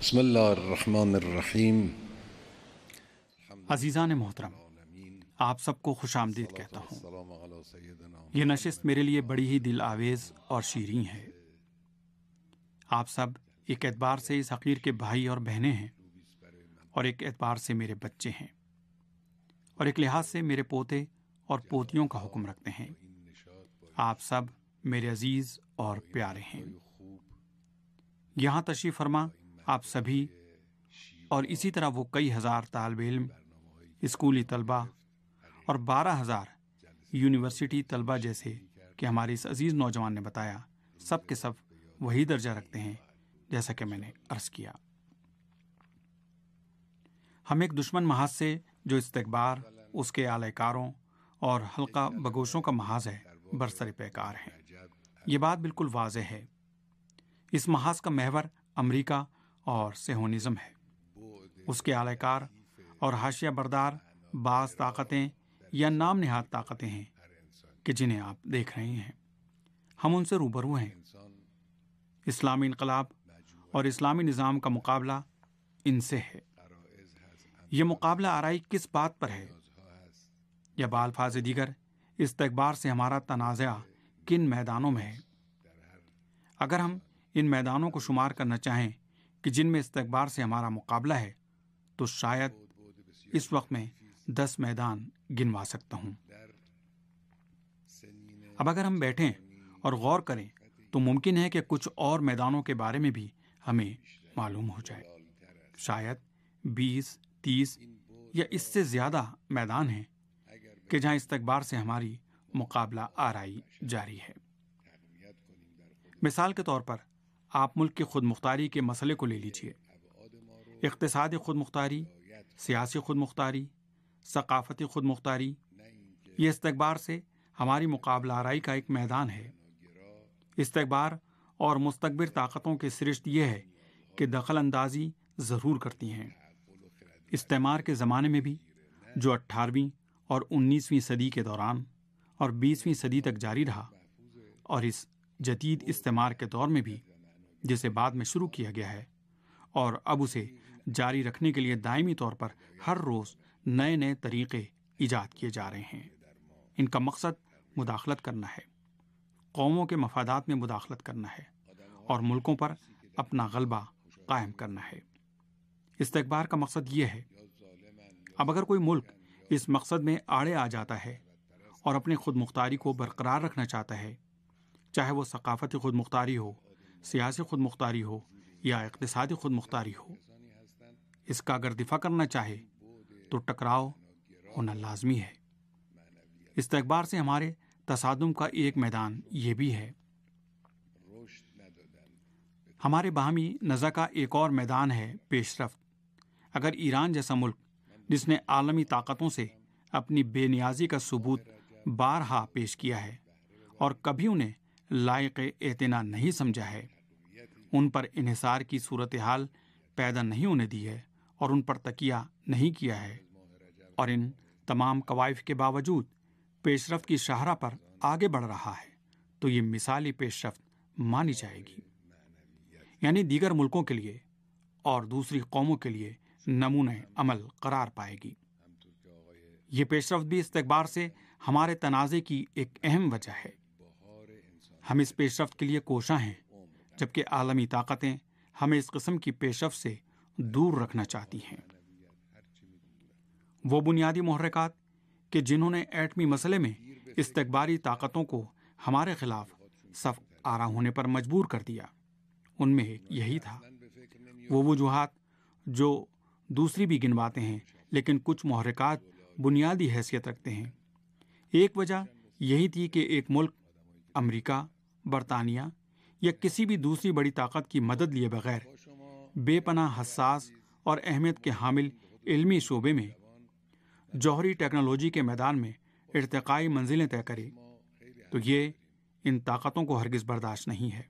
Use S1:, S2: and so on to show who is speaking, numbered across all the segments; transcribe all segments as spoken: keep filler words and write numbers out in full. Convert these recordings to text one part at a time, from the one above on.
S1: بسم اللہ الرحمن الرحیم۔
S2: عزیزان محترم، آپ سب کو خوش آمدید کہتا ہوں۔ یہ نشست میرے لیے بڑی ہی دل آویز اور شیریں ہے۔ آپ سب ایک اعتبار سے اس حقیر کے بھائی اور بہنیں ہیں، اور ایک اعتبار سے میرے بچے ہیں، اور ایک لحاظ سے میرے پوتے اور پوتیوں کا حکم رکھتے ہیں۔ آپ سب میرے عزیز اور پیارے ہیں۔ یہاں تشریف فرما آپ سبھی اور اسی طرح وہ کئی ہزار طالب علم، اسکولی طلبہ اور بارہ ہزار یونیورسٹی طلبہ جیسے کہ ہمارے اس عزیز نوجوان نے بتایا، سب کے سب وہی درجہ رکھتے ہیں جیسا کہ میں نے عرض کیا۔ ہم ایک دشمن محاذ سے جو استکبار، اس کے اعلی کاروں اور حلقہ بگوشوں کا محاذ ہے، برسر پیکار ہیں۔ یہ بات بالکل واضح ہے۔ اس محاذ کا محور امریکہ اور صہیونزم ہے۔ اس کے اعلی کار اور حاشیہ بردار بعض طاقتیں یا نام نہاد طاقتیں ہیں کہ جنہیں آپ دیکھ رہے ہیں۔ ہم ان سے روبرو ہیں۔ اسلامی انقلاب اور اسلامی نظام کا مقابلہ ان سے ہے۔ یہ مقابلہ آرائی کس بات پر ہے؟ یا بالفاظ دیگر استکبار سے ہمارا تنازع کن میدانوں میں ہے؟ اگر ہم ان میدانوں کو شمار کرنا چاہیں کہ جن میں استکبار سے ہمارا مقابلہ ہے، تو شاید اس وقت میں دس میدان گنوا سکتا ہوں۔ اب اگر ہم بیٹھیں اور غور کریں تو ممکن ہے کہ کچھ اور میدانوں کے بارے میں بھی ہمیں معلوم ہو جائے۔ شاید بیس، تیس یا اس سے زیادہ میدان ہیں کہ جہاں استکبار سے ہماری مقابلہ آرائی جاری ہے۔ مثال کے طور پر آپ ملک کی خود مختاری کے مسئلے کو لے لیجئے۔ اقتصادی خود مختاری، سیاسی خود مختاری، ثقافتی خود مختاری، یہ استکبار سے ہماری مقابلہ آرائی کا ایک میدان ہے۔ استکبار اور مستکبر طاقتوں کی سرشت یہ ہے کہ دخل اندازی ضرور کرتی ہیں۔ استعمار کے زمانے میں بھی، جو اٹھارہویں اور انیسویں صدی کے دوران اور بیسویں صدی تک جاری رہا، اور اس جدید استعمار کے دور میں بھی جسے بعد میں شروع کیا گیا ہے، اور اب اسے جاری رکھنے کے لیے دائمی طور پر ہر روز نئے نئے طریقے ایجاد کیے جا رہے ہیں۔ ان کا مقصد مداخلت کرنا ہے، قوموں کے مفادات میں مداخلت کرنا ہے، اور ملکوں پر اپنا غلبہ قائم کرنا ہے۔ استکبار کا مقصد یہ ہے۔ اب اگر کوئی ملک اس مقصد میں آڑے آ جاتا ہے اور اپنی خود مختاری کو برقرار رکھنا چاہتا ہے، چاہے وہ ثقافتی خود مختاری ہو، سیاسی خود مختاری ہو یا اقتصادی خود مختاری ہو، اس کا اگر دفاع کرنا چاہے تو ٹکراؤ ہونا لازمی ہے۔ استکبار سے ہمارے تصادم کا ایک میدان یہ بھی ہے۔ ہمارے باہمی نزاع کا ایک اور میدان ہے پیش رفت۔ اگر ایران جیسا ملک جس نے عالمی طاقتوں سے اپنی بے نیازی کا ثبوت بارہا پیش کیا ہے اور کبھی انہیں لائق اعتنا نہیں سمجھا ہے، ان پر انحصار کی صورتحال پیدا نہیں ہونے دی ہے اور ان پر تکیہ نہیں کیا ہے، اور ان تمام کوائف کے باوجود پیش رفت کی شاہراہ پر آگے بڑھ رہا ہے، تو یہ مثالی پیش رفت مانی جائے گی، یعنی دیگر ملکوں کے لیے اور دوسری قوموں کے لیے نمونہ عمل قرار پائے گی۔ یہ پیش رفت بھی استکبار سے ہمارے تنازع کی ایک اہم وجہ ہے۔ ہم اس پیش رفت کے لیے کوشاں ہیں، جبکہ عالمی طاقتیں ہمیں اس قسم کی پیش رفت سے دور رکھنا چاہتی ہیں۔ وہ بنیادی محرکات کہ جنہوں نے ایٹمی مسئلے میں استکباری طاقتوں کو ہمارے خلاف صف آرا ہونے پر مجبور کر دیا، ان میں ایک یہی تھا۔ وہ وجوہات جو دوسری بھی گنواتے ہیں، لیکن کچھ محرکات بنیادی حیثیت رکھتے ہیں۔ ایک وجہ یہی تھی کہ ایک ملک امریکہ، برطانیہ یا کسی بھی دوسری بڑی طاقت کی مدد لیے بغیر بے پناہ حساس اور اہمیت کے حامل علمی شعبے میں، جوہری ٹیکنالوجی کے میدان میں ارتقائی منزلیں طے کرے، تو یہ ان طاقتوں کو ہرگز برداشت نہیں ہے۔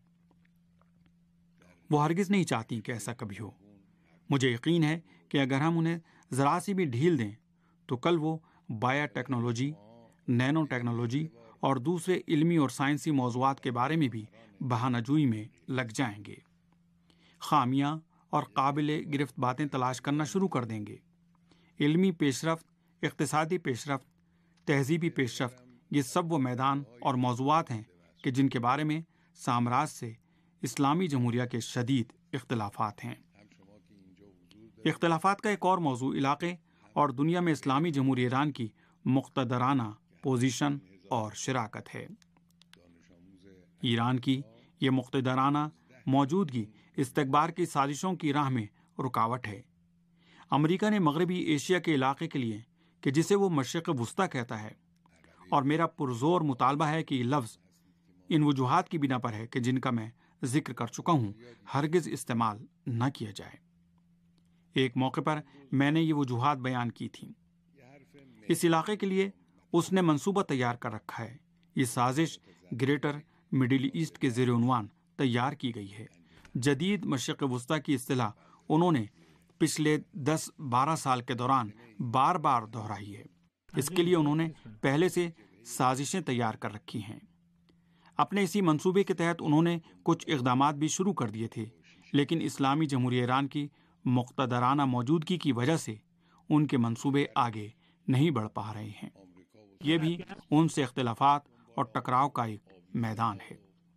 S2: وہ ہرگز نہیں چاہتی کہ ایسا کبھی ہو۔ مجھے یقین ہے کہ اگر ہم انہیں ذرا سی بھی ڈھیل دیں تو کل وہ بایو ٹیکنالوجی، نینو ٹیکنالوجی اور دوسرے علمی اور سائنسی موضوعات کے بارے میں بھی بہانہ جوئی میں لگ جائیں گے۔ خامیاں اور قابل گرفت باتیں تلاش کرنا شروع کر دیں گے۔ علمی پیش رفت، اقتصادی پیش رفت، تہذیبی پیش رفت، یہ سب وہ میدان اور موضوعات ہیں کہ جن کے بارے میں سامراج سے اسلامی جمہوریہ کے شدید اختلافات ہیں۔ اختلافات کا ایک اور موضوع علاقے اور دنیا میں اسلامی جمہوریہ ایران کی مقتدرانہ پوزیشن اور شراکت ہے۔ ایران کی یہ مقتدرانہ موجودگی استکبار کی سازشوں کی راہ میں رکاوٹ ہے۔ امریکہ نے مغربی ایشیا کے علاقے کے لیے کہ جسے وہ مشرق وسطیٰ کہتا ہے، اور میرا پرزور مطالبہ ہے کہ یہ لفظ ان وجوہات کی بنا پر ہے کہ جن کا میں ذکر کر چکا ہوں، ہرگز استعمال نہ کیا جائے۔ ایک موقع پر میں نے یہ وجوہات بیان کی تھیں۔ اس علاقے کے لیے اس نے منصوبہ تیار کر رکھا ہے۔ یہ سازش گریٹر مڈل ایسٹ کے زیر عنوان تیار کی گئی ہے۔ جدید مشرق وسطیٰ کی اصطلاح انہوں نے پچھلے دس بارہ سال کے دوران بار بار دہرائی ہے۔ اس کے لیے انہوں نے پہلے سے سازشیں تیار کر رکھی ہیں۔ اپنے اسی منصوبے کے تحت انہوں نے کچھ اقدامات بھی شروع کر دیے تھے، لیکن اسلامی جمہوریہ ایران کی مقتدرانہ موجودگی کی وجہ سے ان کے منصوبے آگے نہیں بڑھ پا رہے ہیں۔ یہ بھی ان سے اختلافات اور ٹکراؤ کا ایک میدان ہے۔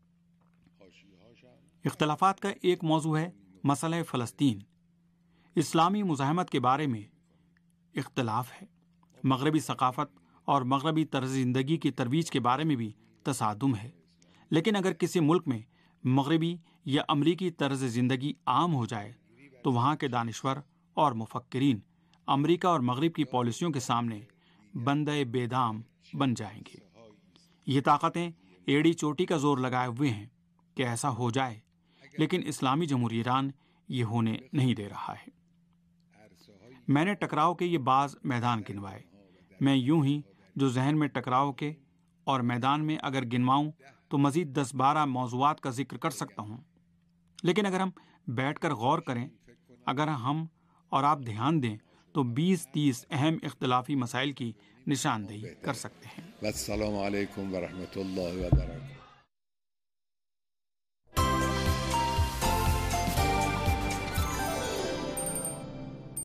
S2: اختلافات کا ایک موضوع ہے مسئلہ فلسطین۔ اسلامی مزاحمت کے بارے میں اختلاف ہے۔ مغربی ثقافت اور مغربی طرز زندگی کی ترویج کے بارے میں بھی تصادم ہے۔ لیکن اگر کسی ملک میں مغربی یا امریکی طرز زندگی عام ہو جائے تو وہاں کے دانشور اور مفکرین امریکہ اور مغرب کی پالیسیوں کے سامنے بندے بے دام بن جائیں گے۔ یہ طاقتیں ایڑی چوٹی کا زور لگائے ہوئے ہیں کہ ایسا ہو جائے، لیکن اسلامی جمہوریہ ایران یہ ہونے نہیں دے رہا ہے۔ میں نے ٹکراؤ کے یہ بعض میدان گنوائے۔ میں یوں ہی جو ذہن میں ٹکراؤ کے اور میدان میں اگر گنواؤں تو مزید دس بارہ موضوعات کا ذکر کر سکتا ہوں، لیکن اگر ہم بیٹھ کر غور کریں، اگر ہم اور آپ دھیان دیں تو بیس تیس اہم اختلافی مسائل کی نشاندہی کر سکتے ہیں۔
S1: السلام علیکم ورحمۃ اللہ وبرکاتہ۔